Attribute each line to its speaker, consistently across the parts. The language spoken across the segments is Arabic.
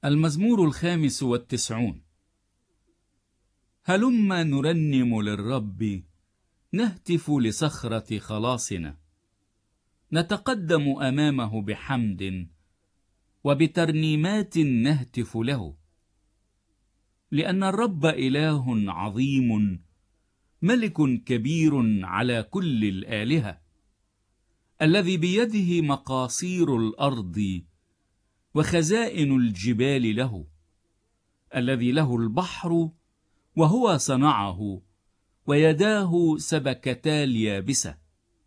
Speaker 1: المزمور 95. هلم نرنم للرب، نهتف لصخرة خلاصنا، نتقدم أمامه بحمد وبترنيمات نهتف له، لأن الرب إله عظيم، ملك كبير على كل الآلهة، الذي بيده مقاصير الأرض وخزائن الجبال له، الذي له البحر وهو صنعه، ويداه سبكتا اليابسة.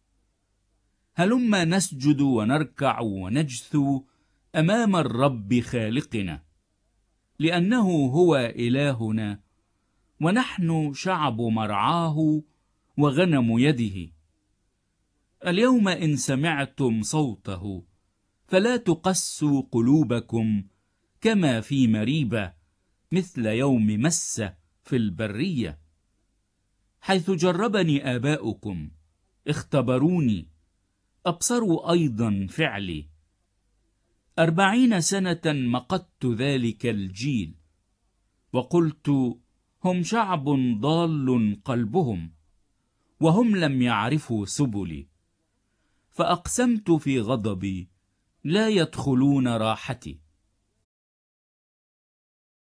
Speaker 1: هلما نسجد ونركع ونجثو أمام الرب خالقنا، لأنه هو إلهنا، ونحن شعب مرعاه وغنم يده. اليوم إن سمعتم صوته فلا تقسوا قلوبكم كما في مريبة، مثل يوم مسة في البرية، حيث جربني آباؤكم، اختبروني، أبصروا أيضا فعلي. 40 سنة مقت ذلك الجيل، وقلت هم شعب ضال قلبهم، وهم لم يعرفوا سبلي. فأقسمت في غضبي لا يدخلون راحتي.